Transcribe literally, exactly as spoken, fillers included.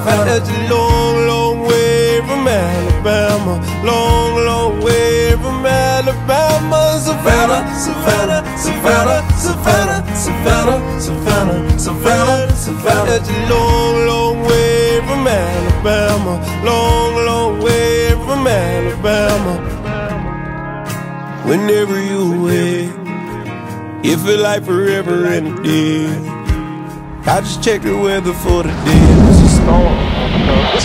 Savannah. That's a long, long way from Alabama. Long, long way from Alabama. Savannah, Savannah, Savannah, Savannah, Savannah, Savannah, Savannah, Savannah. That's a long, long way from Alabama. Long, long way from Alabama. Whenever you away, it feel like forever and a day. I just checked the weather for the day. It's a storm.